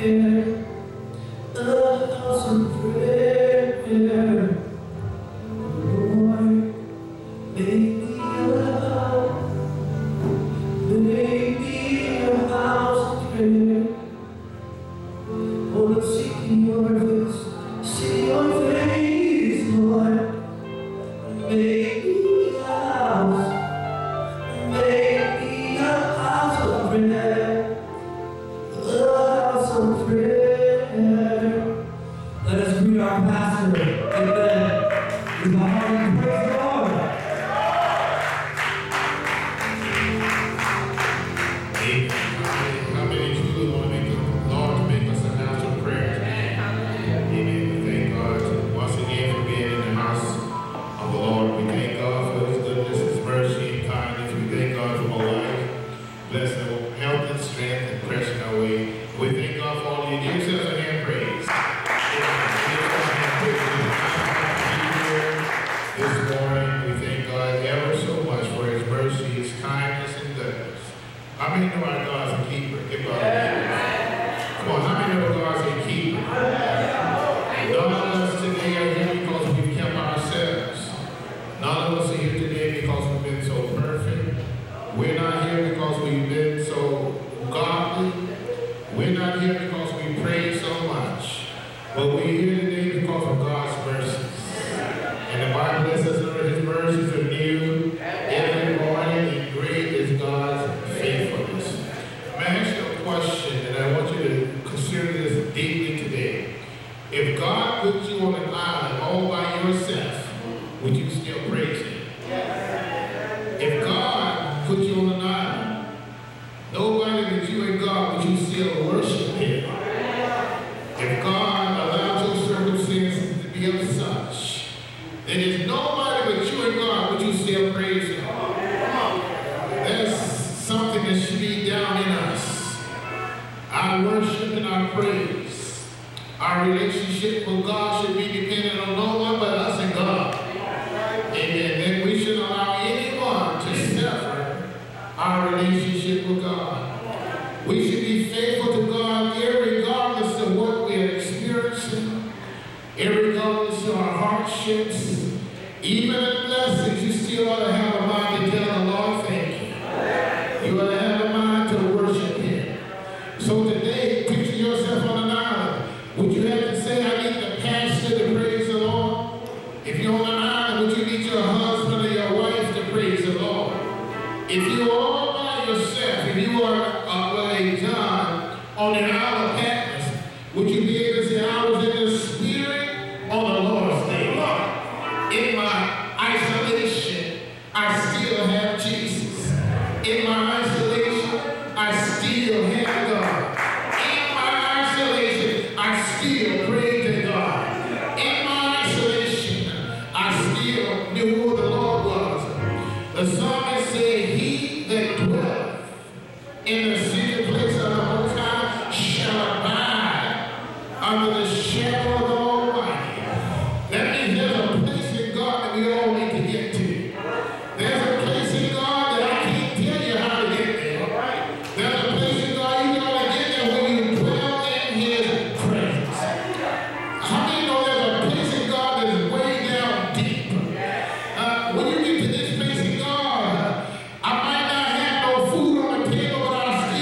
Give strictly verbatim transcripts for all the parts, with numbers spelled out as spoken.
When you get to this place in God, I might not have no food on the table, but I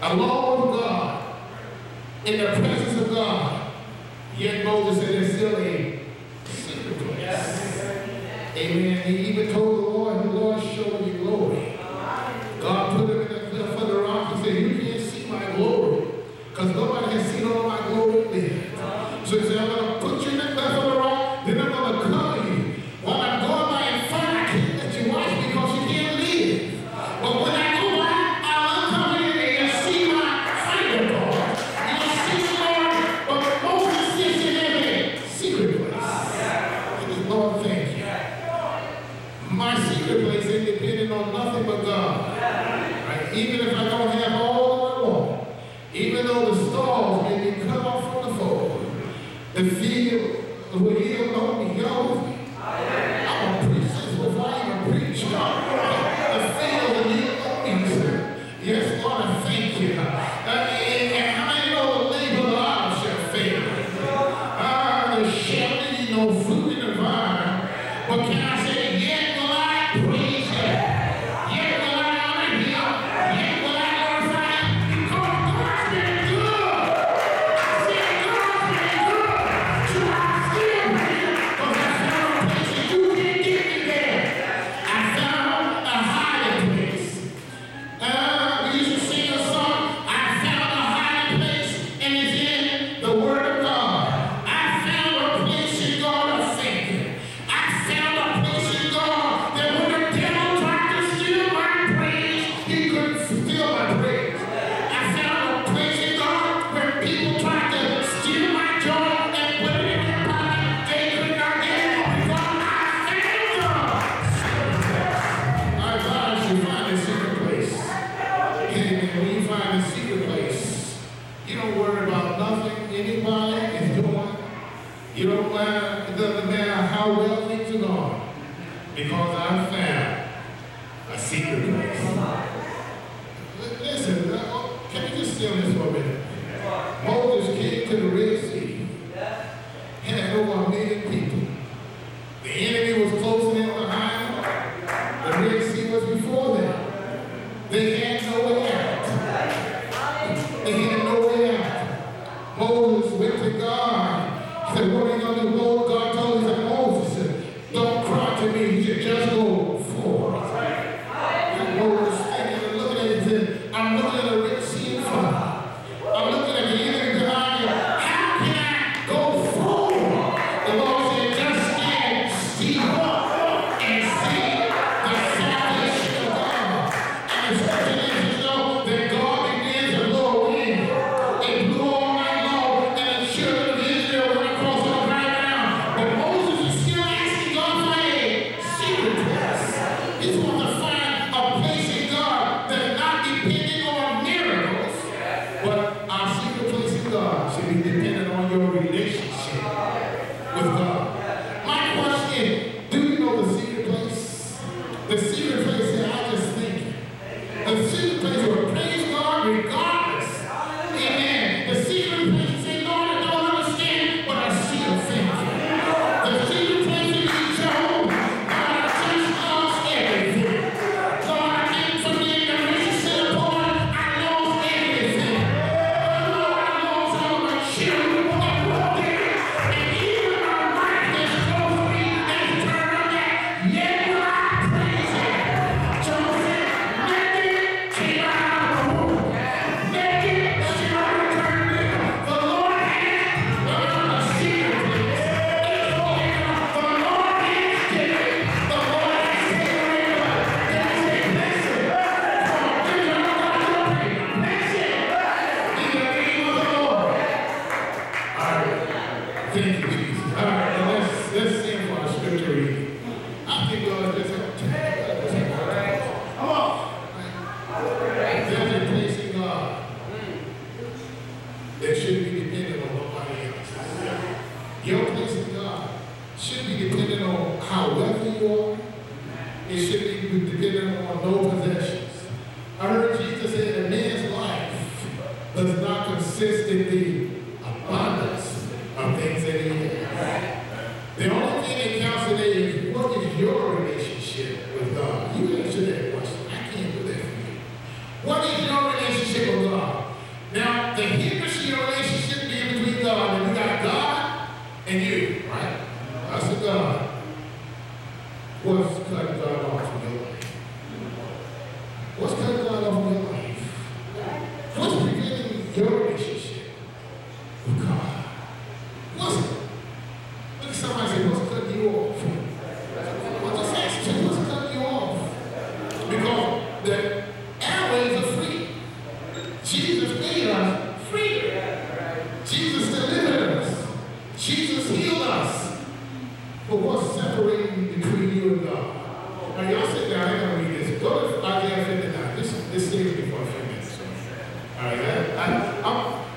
alone with God, in the presence of God. Yet Moses said there's still a secret place. Yes. Amen. He even told the Lord, the Lord showed me glory. God put him in the cleft of the rock and said, you can't see my glory, because nobody has seen all my glory there. So he said, I'm going to put you in the cleft of the rock, then I'm going to cover you. While I'm going by in front, I can't let you watch because you can't live. But when I go by, I'll uncover you and you'll see my finger part. You'll see the Lord, but Moses sits in every secret place. And the Lord, thank you. My secret place is dependent on nothing but God. Right? Even if I don't have all I want, even though the stars may be cut off from the fold, the field will yield on me. Y'all with me? I'm a preach this before I even preach. The field will yield on me. Yes, Lord, I thank you. Uh, and, and how many know the labor of the olive shall fail? Ah, uh, there shall be no fruit in the vine. But can I say, yet will I praise him? Yet will I honor him? Yet will I glorify him? Because God's been good. I said God's been good. So I still here. Because I found a place that you didn't get me there. I found a hiding place. Uh, we used to sing a song, I found a hiding place, and it's in the Word of God. I found a place in God of faith. I found a place in God that when the devil tried to steal my praise, he couldn't steal my praise. I found a place in God where people tried to steal my joy and put it in their pocket. They could not get it because I found God. I advise you find a secret place. And when you find a secret place, you don't worry about nothing anybody is doing. You don't matter, it doesn't matter how well things are going, because I found a secret place. L- Listen, uh, can you just stay on this for a minute? Moses came to the Red Sea, had over a million people. The enemy was closing in behind them. The Red Sea was before them. They had no way out. They had no way out. Moses went to God. He said, what are you going to do, Lord? God told him, Moses said, don't cry to me. He said, just go forward. And Moses standing and looking at it and said, I'm looking at the Red Sea in front of me. I'm looking at the enemy behind you. How can I go forward? The Lord said, just stand still and see the salvation of God. And the scripture lets us know that God begins to blow wind. It blew all night long, and the children of Israel went across on dry ground. But Moses is still asking God for a secret place. He wants to find a place in God that's not dependent on miracles, but our secret place in God should be dependent on your relationship with God. My question is, do you know the secret place? The secret place that I just think. The secret place where praise God regardless. Amen. The secret place is say, Lord, I don't understand, but I still thank you. The secret place is be Jehovah. God, I just lost everything. God, I came from the ignorance to the poor. I lost everything. Lord, I lost all my children. I walked in, and even my wife that's close to me has turned her back. Yet will I praise him. Joseph, naked, came out of the womb. Naked, shall return me. The Lord has a secret place. It's holy. The Lord is giving. The Lord has taken away. Can you say, bless it? Come on, give your God glory. Bless it. In the name of the Lord. All right. Thank you, Jesus. All right, now let's, let's sing for our scripture reading. I think God just helped you. Just helped you. Come on. There's a place in God that should be dependent on nobody else. Your place in God should be dependent on how wealthy you are. It should be dependent on no possessions. I heard Jesus say a man's life does not consist in the abundance of things that he has. The only thing that counts today is what is your relationship with God? You answer that question. I can't do that for you. What is your relationship with God?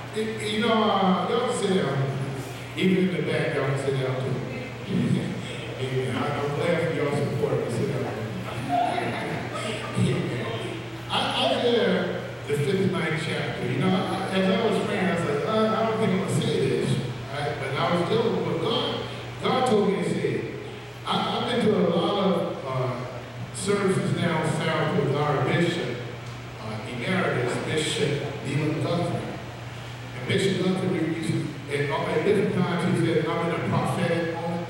It, you know, uh, y'all can sit down. Even in the back, y'all can sit down too. Amen. I'm glad for y'all support. But sit down. I, I read the fifty-ninth chapter. You know, I, as I was praying, I was like, uh, I don't think I'm going to say this. Right? But I was dealing with what God, God told me to say. I, I've been to a lot of uh, services now found with our bishop, uh, emeritus, Bishop Leland Guthrie. And Bishop Guthrie used to, at, at different times, he said, I'm in a prophetic moment.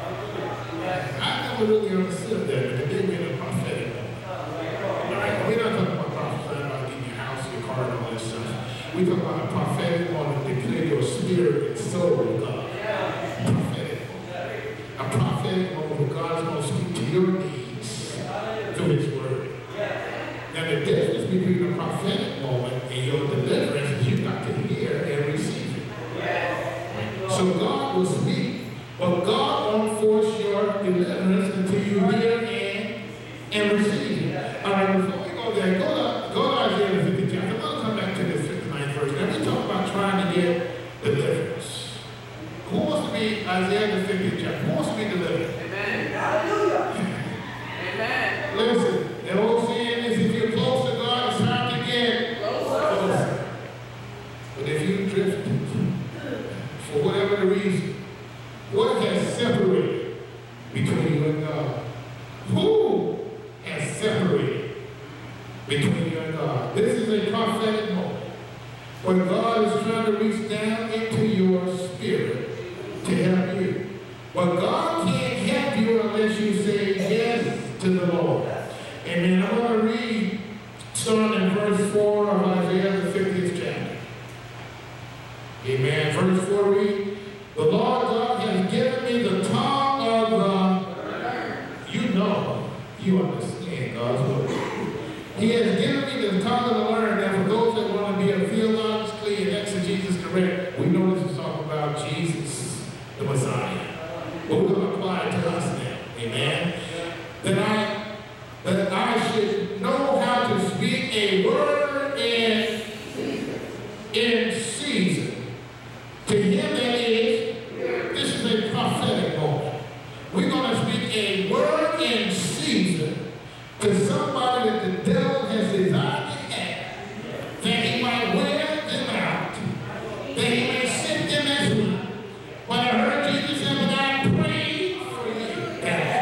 I never really understood that, but they were in a prophetic moment. Right? We're not talking about prophesying about getting your house, your car, and all that stuff. We're talking about a prophetic moment to clear your spirit and soul of God. Prophetic moment. A prophetic moment where God is going to speak to your needs through His Word. Now, the difference between a prophetic moment and your deliverance is you got to hear and receive it. So God will speak, but God won't force your deliverance until you hear and, and receive it. All right, before we go there, go to, go to Isaiah the fiftieth chapter. I'm going to come back to this fifty-ninth verse. Now, we talk about trying to get deliverance. Who wants to be Isaiah the fiftieth chapter? Who wants to be delivered? Amen. Hallelujah. Amen. Listen, the old saying is if you're close to God, it's time to get closer. But if you drift, for whatever the reason, what has separated between you and God? Who has separated between you and God? This is a prophetic moment where God is trying to reach down into your spirit to help you. But God can't help you unless you say yes to the Lord. Amen. I'm going to read starting in verse four of Isaiah the fiftieth chapter. Amen. Verse four reads, the Lord God has given me the tongue of the, you know, you understand God's word. He has given me the tongue of the learned, and for those that want to be a theologically and exegesis correct, we know this is talking about Jesus, the Messiah. But we're going to apply it to us now. Amen. That I, that I should know how to speak a word in, in season. To him that is, this is a prophetic moment. We're going to speak a word in season to somebody that the devil has desired to have, that he might wear them out, that he may set them as weak. When I heard Jesus say, when I prayed for you,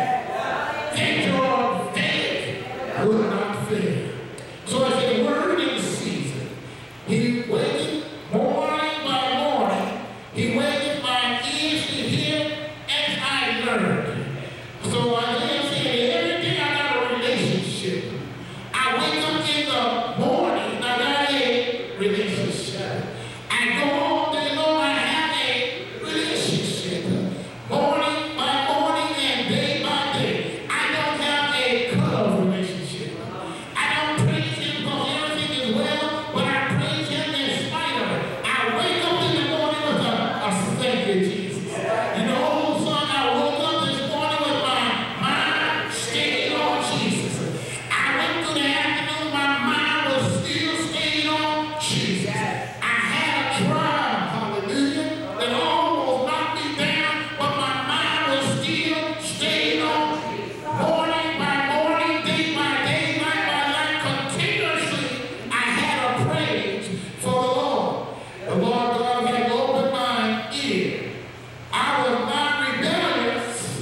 that your faith will not fail. So I said, word in season. He waited morning by morning. He waited my ears to hear as I learned. So Isaiah said, every day I got a relationship. I wake up in the morning, I got a relationship. I go all day long, I have a relationship. Morning by morning and day by day. I don't have a cut-off relationship. I don't praise him because everything is well, but I praise him in spite of it. I wake up in the morning with a, a thank you, Jesus. You know, old son, I woke up this morning with my mind stayed on Jesus. I went through the afternoon, my mind was still stayed on Jesus. I had a trial, hallelujah, that almost knocked me down, but my mind was still stayed on morning by morning, day by day, night by night, continuously. I had a praise for the Lord. The Lord God had opened my ear. I was not rebellious.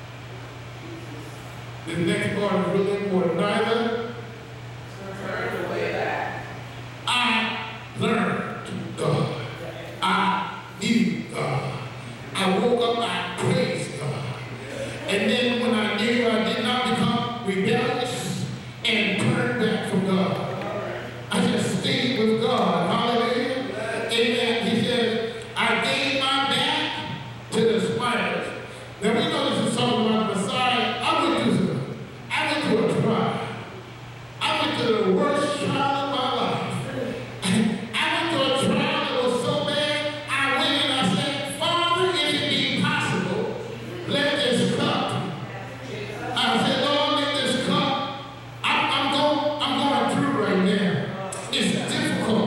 The next part is really important. Neither turned away back. I learned God. I knew God. I woke up, I praised God. And then when I knew I did not become rebellious and turned back from God, I just stayed with God. Hallelujah. Amen. He says, I gave my back to the spiders. Now we know this is talking about the Messiah. I went through I went through a trial. I went through the worst trial of my life. I went through a trial that was so bad, I went and I said, Father, if it be possible, let this cup. I said, Lord, let this cup. I'm, I'm going, I'm going through right now. It's difficult.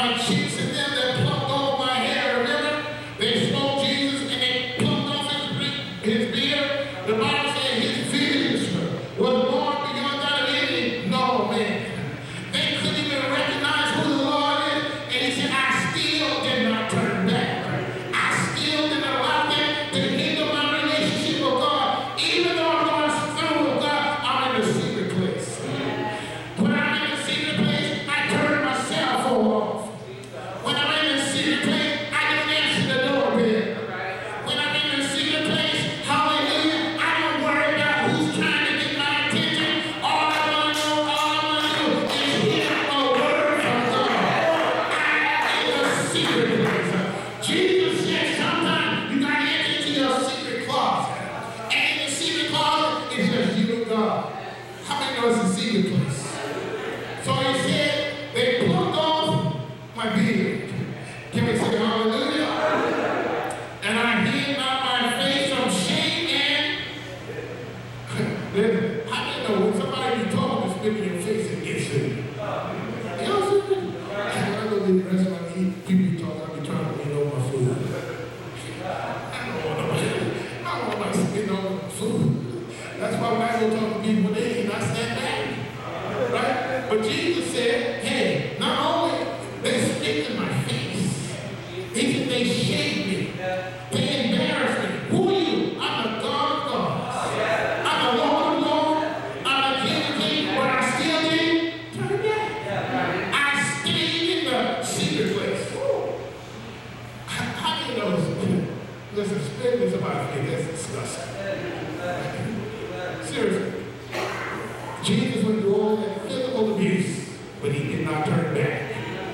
my cheeks and them that plucked off my hair. Remember? They smote Jesus and they plucked off his, his beard. The Bible said his visage was more beyond that of any normal man. They couldn't even recognize who the Lord is. And he said, I still did not turn back. I still did not allow them to hinder my relationship with God. Even though I'm going through with God, I'm in the secret place. When I'm in the secret place, I turn my cell phone off. When I'm in the secret place, I don't answer the doorbell. When I'm in the secret place, hallelujah, I don't worry about who's trying to get my attention. All I want to know, all I want to do is hear a word from God. I'm in the secret place. Jesus said sometimes you got to enter into your secret closet. And in the secret closet, it's just you and God. How many know it's a secret place? So he said, they plucked off my beard. Can we say hallelujah? And I hid not my face from shame and listen, how many know when somebody be talking and spit in your face, it gets to you? You know what I'm saying? When I go to the restaurant and eat, people be talking, I be trying to eat over my food. I don't want nobody, I don't want nobody spitting over my food. That's why when I go talk to people, they eat, I stand back. Right? But Jesus said, hey, not only they spit in my face, he said they shame me. They embarrass me. Who are you? I'm the God of gods. I'm the Lord of lords. I'm the King of kings. But I still didn't turn back. I stayed in the secret place. How, how do you know this? Listen, spitting is about faith. That's disgusting. Seriously. Jesus went through all that physical abuse, but he did not turn back.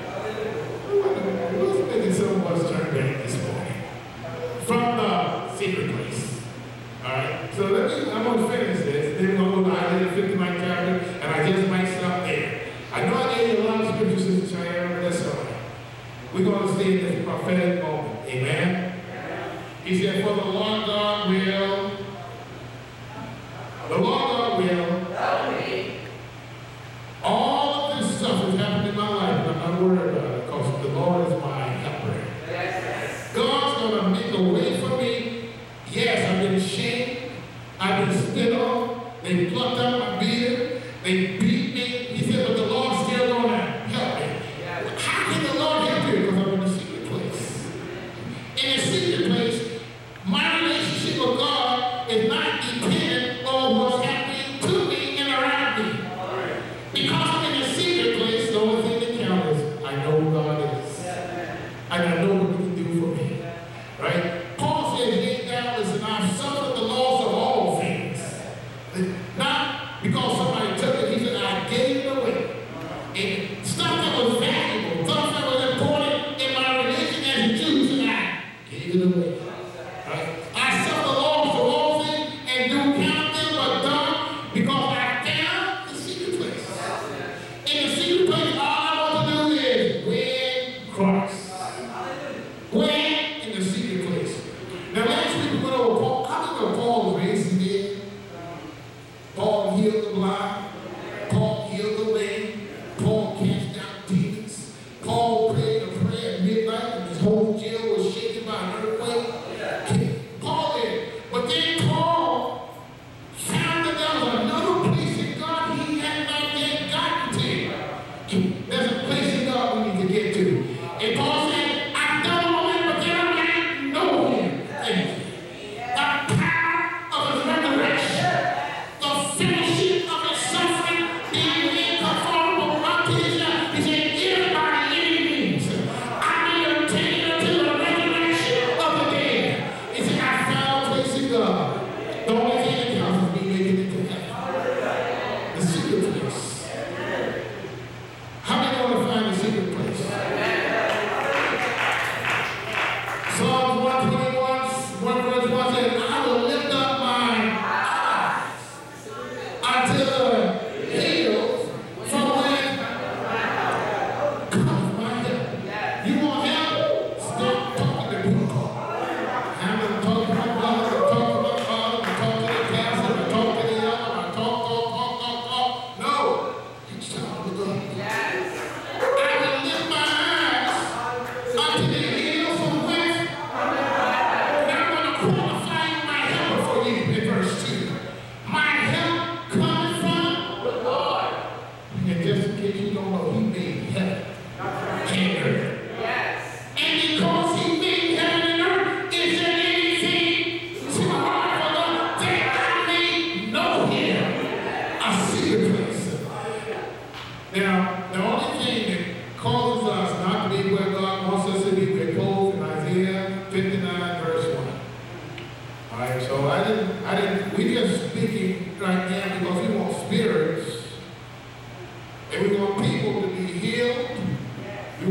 Who's making some of us turn back this morning? From the secret place. Alright? So let me, I'm going to finish this. Then we're going to go to Isaiah fifty-nine chapter, and I just might stop there. I know I gave you a lot of scriptures, Sister Cheyenne, but that's all right. We're going to stay in this prophetic moment. Amen? He said, for the Lord God will, the Lord God will, all of this stuff has happened in my life, but I'm not worried about it because the Lord is my helper. God's going to make a way for me. Yes, I've been ashamed. I've been spit on. They plucked out my beard. They beat me. He said, but the Lord's still going to help me. How can the Lord help you? Because I'm in the secret place. In the secret place, my relationship with God is not dependent on what's happening to me and around me. Because I'm in the secret place, the only thing that counts is I know who God is. And I know what he can do for me. Right? Paul says, yea, doubtless, and I've suffered the loss of all things. Not because somebody took it, he said, I gave it away. And stuff that was valuable, stuff that was important in my religion as a Jew, he said, I gave it away. Right? I suffered the loss of all things and do count them but done because I found the secret place. In the secret place, all I want to do is win Christ. Win in the secret place. Now, last week we went over Paul. How do you know Paul was raised from the dead? Paul healed the blind. Paul healed the lame. Paul cast out demons. Paul prayed a prayer at midnight and his whole jail was shaken by an earthquake. Paul did. But then Paul found that there was another place in God he had not yet gotten to. There's a place in God we need to get to. And Paul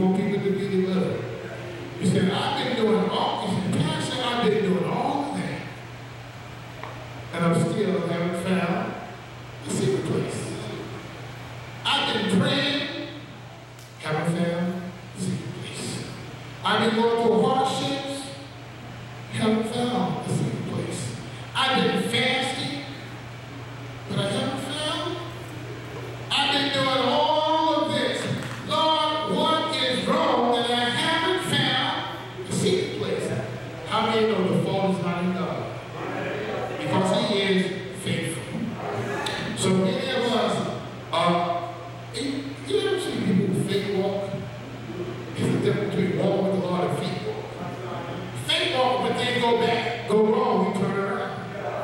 want people to be delivered. He said, I've been doing all, he said, Pastor, I've been doing all of that. And I'm still haven't found the secret place. I've been praying, haven't found the secret place. I've been going through hardships, haven't found the secret place. I've been fasting, but I haven't found. I've been doing all of this. Lord, what is wrong that I haven't found the secret place? How many know the fault is not in God? Because he is faithful. So many of us are, you ever see people who faith walk? There's a difference between walking with the Lord and faith walk. Faith walk, but then go back, go wrong, we turn around.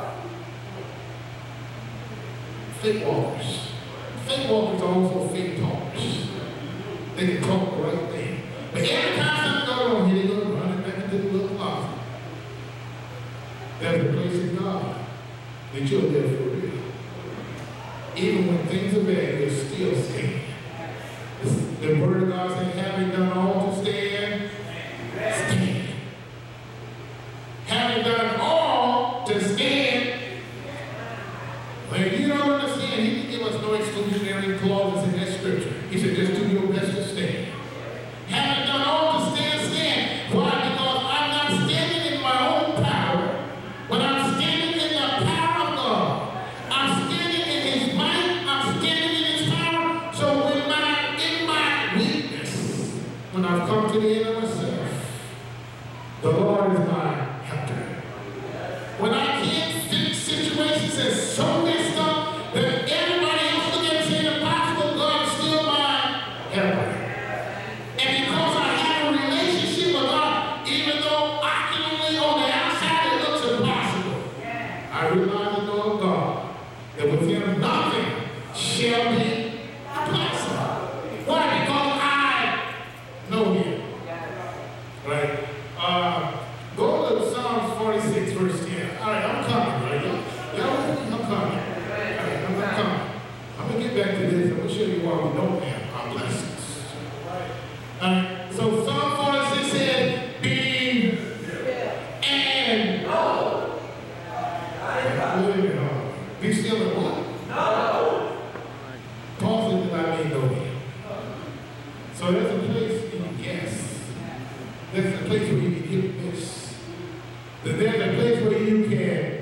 Faith walkers. Faith walkers are also faith talkers. They can talk the right thing. But every time something goes wrong, here they go running back into the little closet. That's the place in God that you're there for real. Even when things are bad, you're still standing. The word of God says, having done all to stand, stand. Having done all to stand, when you don't understand, he didn't give us no exclusionary clauses in that scripture. He said, just do your best to stand. Having done all to stand, stand. Why? Because I'm not standing in my own power, but I'm standing in the power of God. I'm standing in his might. I'm standing in his power. So when my, in my weakness, when I've come to the end of myself, the Lord is my helper. When I can't fix situations and so messed up that everybody else look at and say impossible, God is still my helper. And because I have a relationship with God, even though I can only on the outside it looks impossible, I realize and know of God that with him nothing shall be impossible. Why? Because I know him. Right? Uh, go to Psalms forty-six, verse ten. All right, I'm coming, right? Y'all with me? I'm coming. All right, I'm, I'm coming. I'm going to get back to this. I'm going to show you why we don't have our blessings. All right, so Psalm forty-six says, be and no. Wait a minute, hold on. Be still and what? No. Paul said that I may know him. So there's a place in your guess. There's a place where you can get this. There's a place where you can.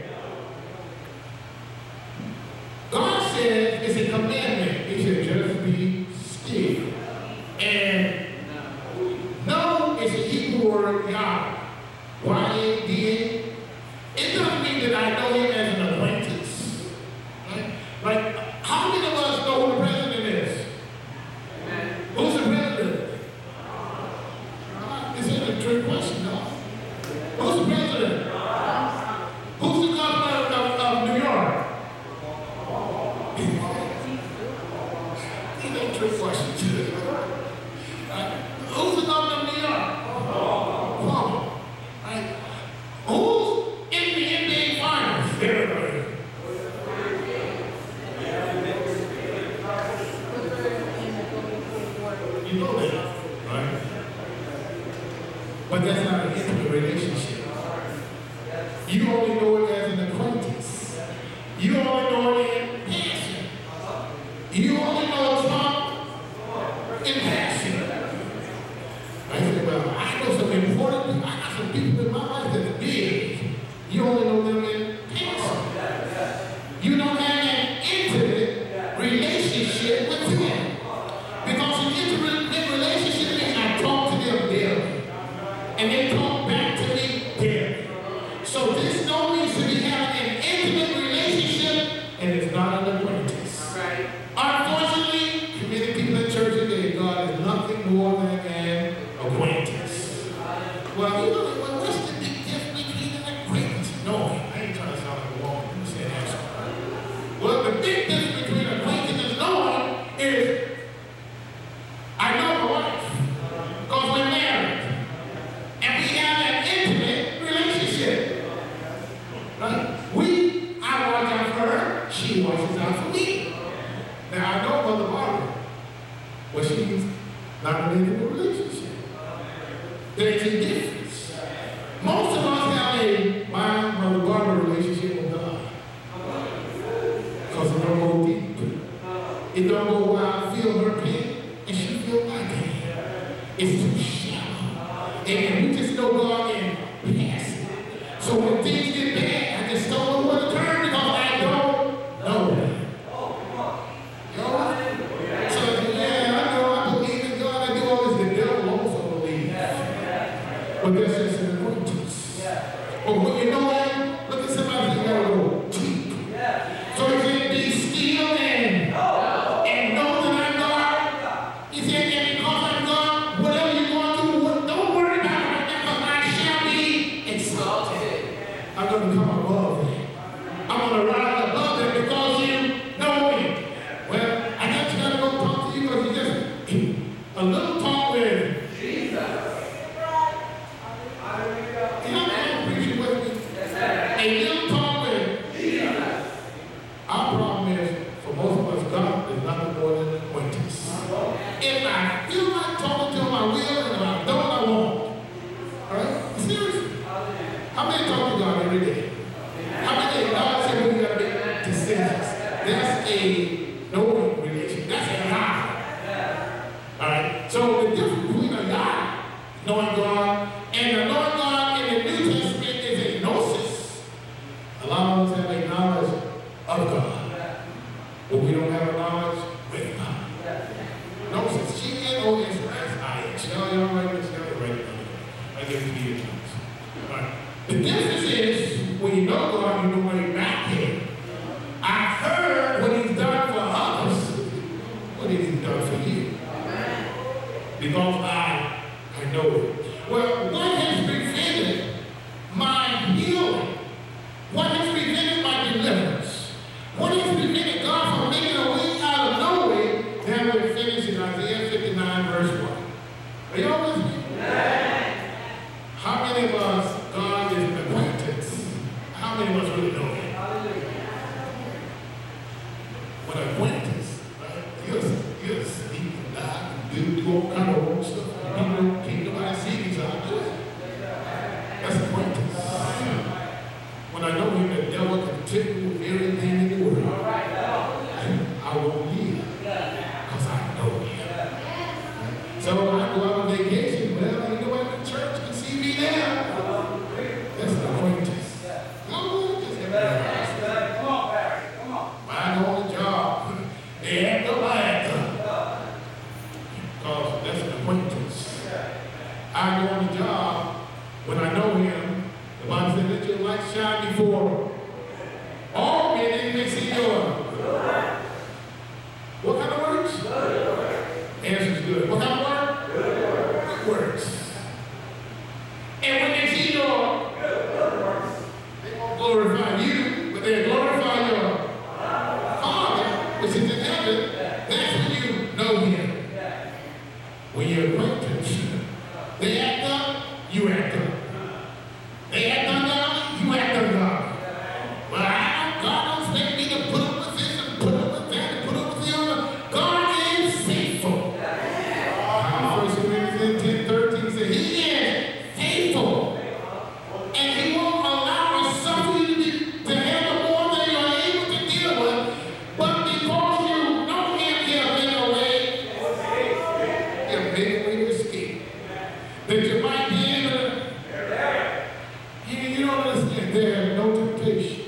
God said it's a commandment. He said just be still. And no is a Hebrew word, Yah. Y A D A. It doesn't mean that I know him as an acquaintance. Right? Like, how many of us know who the president is? Who's the president? This is a trick question, though. Who's the president? Who's the governor of, of New York? These ain't trick questions. Right? Who's the governor of New York? Cuomo. Right? Who's in the N B A finals? Everybody. You know that, right? But that's not an intimate relationship. You only know it as an acquaintance. You only know it in passion. You only know Trump in passion. I said, well, I know some important people. I got some people in my life that's big. You only know them in passion. You don't have an intimate relationship with them. Because an intimate relationship means I talk to them daily. And they talk back to me daily. So this don't mean And we just know God and pass it. So when things get bad, I just don't know where to turn because I don't know. You know? So yeah, I know I believe in God. I do all this. The devil also believes. But that's just an acquaintance. But when you know that, look at somebody who got a little cheap. So he said, be still and, and know that I'm God. He said, and because I'm God, whatever you're going through, don't worry about it right now, because I shall be exalted. I'm going to come above it. I'm going to rise above it because you know me. Well, I got you got to go talk to you because you just a little talk with Jesus. Can I preach with me? A little talk with Jesus. Our problem is, for most of us, God is nothing more than an acquaintance. If I feel like talking to him, I will, and if I don't, I won't. All right? Seriously. How many talk to God every day? How many God said we got to make decisions? That's a knowing relation. That's a lie. All right? So the difference between a lie, knowing God, and the knowing God in the New Testament is a gnosis. A lot of us have a knowledge of God. But we don't have a knowledge with God. Gnosis. G N O S S I H. Y'all, y'all write this down. Write it down. I give it to you. All right. The difference is, when you know God, you know where He's back here. I've heard what He's done for others. What has He done for you? Because I, I know it. Well, what has prevented my healing? What has prevented my deliverance? What has prevented God from making a way out of no way? Then we finish in Isaiah fifty-nine, verse one. Are y'all with me? How many of us, God is an acquaintance? How many of us really know Him? What acquaintance? Right? You'll, you'll sleep and die and do, do all kind of old stuff. People can't nobody see these out there. That's acquaintance. When I know Him, the devil can tip me with everything in the world. I won't yield because I know Him. So I go out on vacation. Well, you know what? The church can see me now. That's an acquaintance. No, just everybody. Come on, Barry. Come on. When I go on the job, they act up, I act up. Because that's an acquaintance. I go on the job when I know Him. The Bible said, let your light shine before all men, and they see your. What kind of works? The answer is good. What kind of work? Good works. And when they see your good works, they won't glorify you, but they'll glorify your Father, which is in heaven. That's when you know Him. When you're acquaintance, they act up, you act up. They act on God, you act on God. Well, I don't, God don't expect me to put up with this and put up with that and put up with the other. God is faithful. First Corinthians ten thirteen says, He is faithful. And He won't allow or suffer you to, be, to handle more than you're able to deal with. But because you know Him, He'll make a way. He'll make a way to escape. That you might be able to. You, you don't understand. There's no temptation.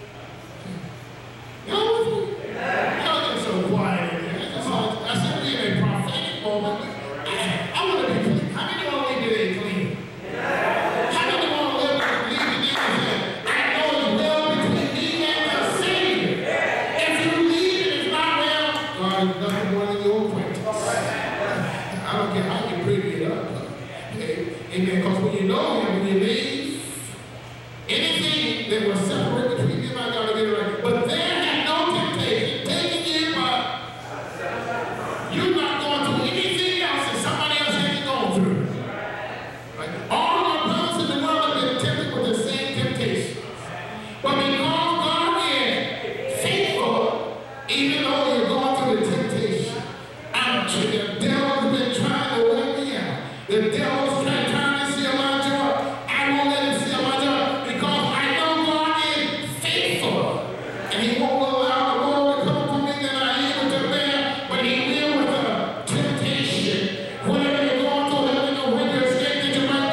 Y'all with me? Y'all get so quiet in there. That's all. I said we're in a prophetic moment. I, I want to be clean. How many want to leave today clean? How many want to live leave today and I know it's well between me and the Savior. If you leave and it's not well, God is nothing more than your acquaintance. I don't care how you pretty it up. Okay? Amen. Because when you know Him, when you leave, anything that will separate between you and God to get it right. But there has no temptation taking you, but you're not going through anything else that somebody else hasn't gone through. Right? All your brothers in the world have been tempted with the same temptation. But because God is faithful, even though you're going through the temptation, I'm sure the devil's been trying to wear me out. The devil's trying, trying to steal my joy. I won't let him steal my joy because I know God is faithful. And He won't allow the world to come to me that I am able to bear, but He will with a temptation. Whatever you're going through, let me know when you're escaping, that you might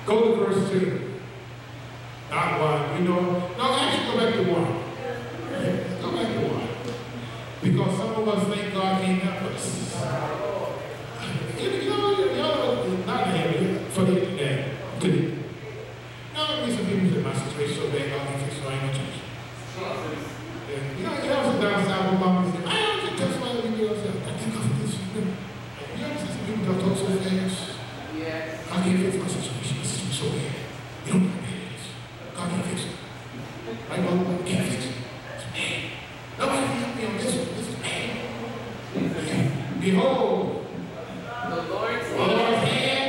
Go to verse two. Not one. You know, no, actually go back to one. Go back to one. Because some of us think God can't help us. You know, you know, not him, for the internet. Today. Now, there be some people say, my situation so bad, God can fix it, I ain't gonna touch it. And, you know, you ever sit down south with mom and say, I don't just touch somebody with you. I say, I can't go for this. You ever see some people that talk so fast? Yes. I can't fix my situation. My situation so bad. You don't know what it is. God can fix it. I know God can't fix it. It's bad. Nobody can help me on this one. This is bad. Behold, the Lord's the Lord's hand.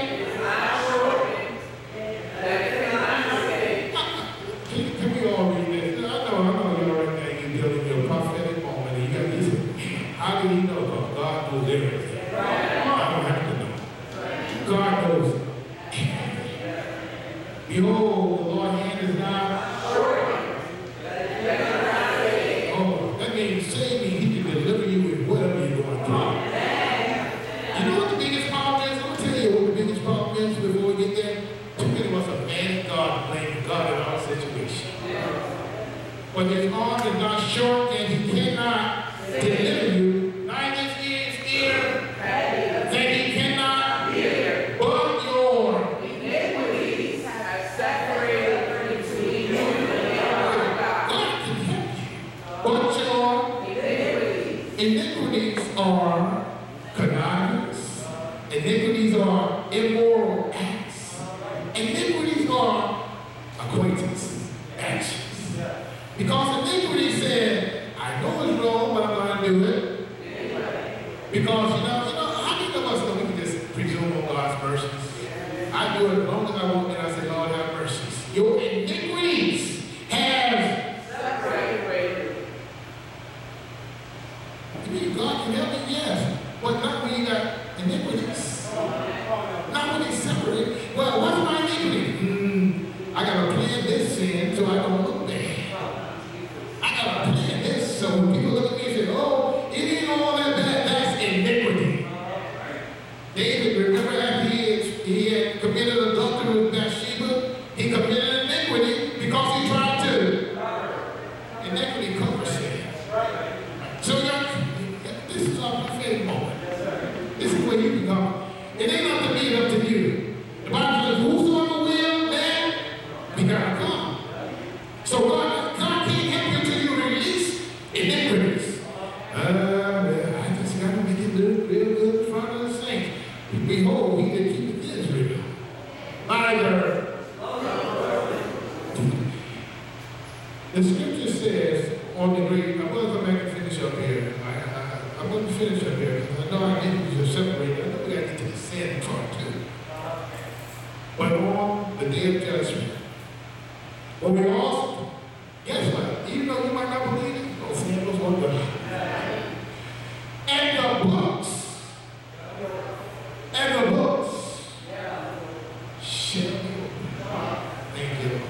Can we all read this? I know, I know you're right there. You're dealing with your prophetic moment. And you got to listen. How do you know God? God knows everything. I don't have to know. God knows everything. Behold, the Lord's hand is not. Oh, that means save me. He can deliver you with whatever you're going through. You know what the biggest problem is? I'm going to tell you what the biggest problem is before we get there. Too many of us are mad at God, blaming God in our situation. But his arm is not short and he cannot deliver you. Neither is his ear that he cannot hear. But your iniquities have separated between you and God. God can help you. But your iniquities, iniquities are connivance. Iniquities are immoral acts. Iniquities are acquaintances, actions. Because iniquity said, I know it's wrong, but I'm going to do it. Because, you know, you know, how many of us know we can just presume on God's mercies? I do it as long as I want, and I say, Lord, have mercies. Your iniquities have separated. You mean God can help me? Yes. But not when you got iniquities. Not when they separate. Well, what's my iniquity? Hmm, I got to plan this sin so I don't look bad. I got to plan this so when people look at me and say, oh, it ain't all that bad, that's iniquity. David, remember after he had, he had committed adultery with Bathsheba, he committed iniquity because he tried to. Iniquity covers sin. So this is our prophetic moment. This is where you become. It ain't up to me, it's up to you. The Bible says, whosoever will, then we gotta come. So God, God can't help you till you release iniquities. Uh, well, I just gotta make it look real good in front of the saints. Behold, he that keepeth Israel. Neither. The scripture says on the great, I'm going to come back and finish up here. I, I, I'm going to finish up here because I know I need you to separate. I know we got to get to the sin part too. But on the day of judgment, but we also, guess what? Even though you might not believe it, no sin goes on God. And the books, and the books shall be opened. Thank you.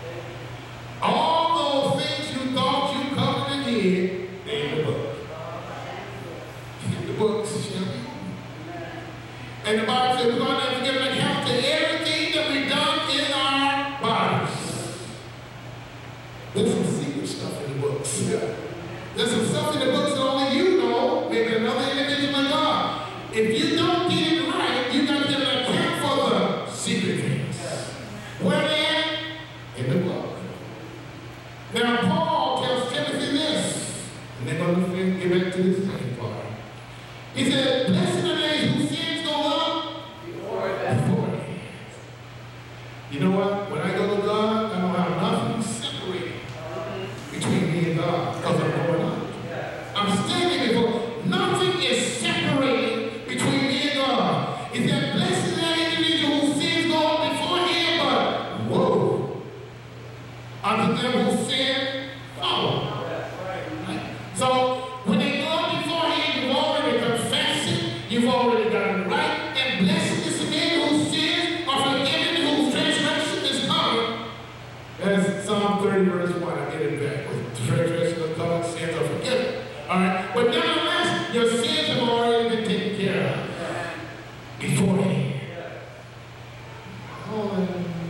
All those things you thought you covered and hid, they in the book. The books shall be opened. And the Bible says we're going to have to give an account to everything that we've done in our bodies. There's some secret stuff in the books. There's some stuff in the books that only you know, maybe another individual like God. If you don't get it right, you got to give an account for the secret things. Where they at? In the book. Now, Paul tells Timothy this, and they're going to get back to this second part. He said, blessed are they whose sins go up before them. You know what? When I go to God, I don't have nothing separated between me and God because I'm going up. I'm standing before, nothing is separated between me and God. He said, blessed are they individual whose sins go up before him, but whoa, unto them who sin follow. Right? So when they go up before him, you've already confessed it, you've already done it right, and blessed is the man whose sins are forgiven, whose transgression is covered. That's Psalm thirty, verse one. I get it back. With transgression is covered, sins are forgiven. All right? But nevertheless, your sins have already been taken care of beforehand. Oh,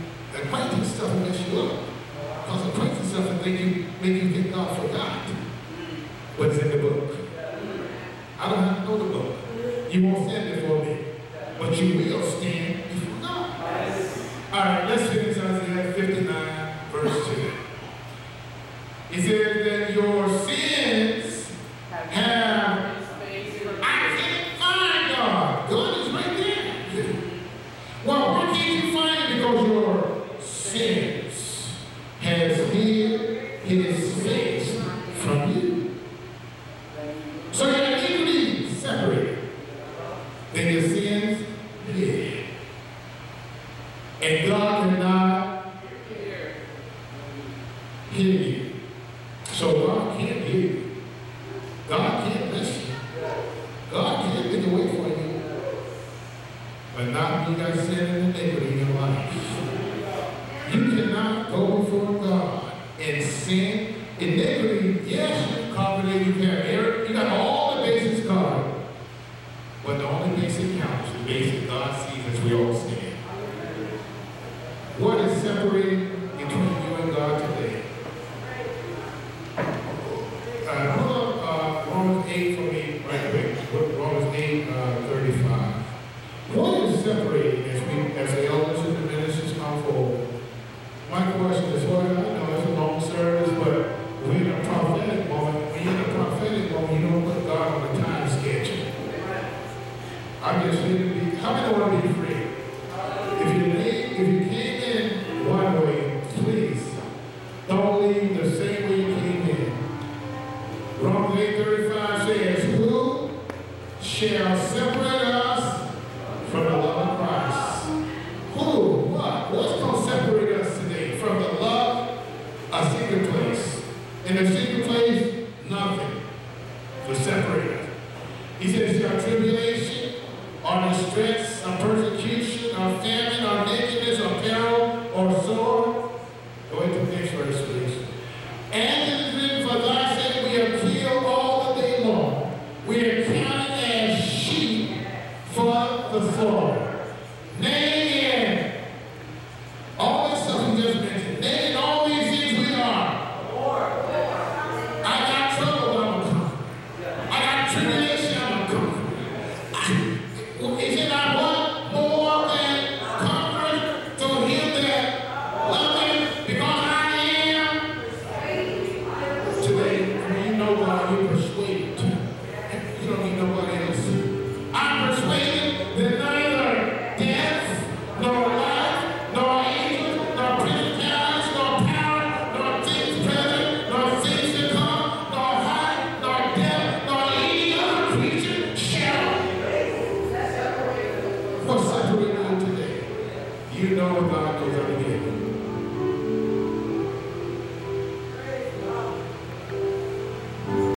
stuff will mess you up. Because the crazy stuff will make you, make you think God forgot what's in the book. I don't have to know the book. You won't stand before me. But you will stand before God. All right, let's finish Isaiah fifty-nine, verse two. It says that your sins have... I can't find God. God is right there. Well, why can't you find it? Because your sins has hid his face from you. So you're equally separated. Then your sins hid. And God cannot hear you. So God can't hear you. God can't bless you. God can't make a way for you. But not you got sin and iniquity in your life. You cannot go before God and sin. Iniquity, yes, you covered it, you can. You got all the bases covered. But the only basic counts, the basic God sees as we all sin. What is separating between you and God today? Uh, hold up, uh, Romans eight for me, right quick. Romans eight, uh, thirty-five. What is separating as we, as the elders and the ministers come forward? My question is, well, I know it's a long service, but we're in a prophetic moment. When you're in a prophetic moment, you don't put God on the time schedule. I just need to be, how many want to be free? If you need, if you came in one way, please don't leave the same way you came in. Romans eight thirty-five says, who shall separate us from the love of Christ? Who? What? What's going to separate us today from the love? A secret place. In a secret place, nothing will separate us. He says, shall tribulation, or distress, or persecution, or famine, or nakedness, or peril, or sword. Go into the next verse, please. And it is written, for thy sake we are killed all the day long. We are counted as sheep for the slaughter. Nay, and all this stuff he just mentioned. Nay, and all these things we are. I got trouble, I'm a conqueror. I got tribulation, I'm a conqueror. Is it not what? More than conquerors to him that love him, because I am. Today, when you know God, you're persuaded. You don't need nobody else. I'm persuaded that neither death, nor life, nor angels, nor principalities, nor power, nor things present, nor things to come, nor height, nor depth, nor any other creature shall. What's separating you today? You know what God goes out to give.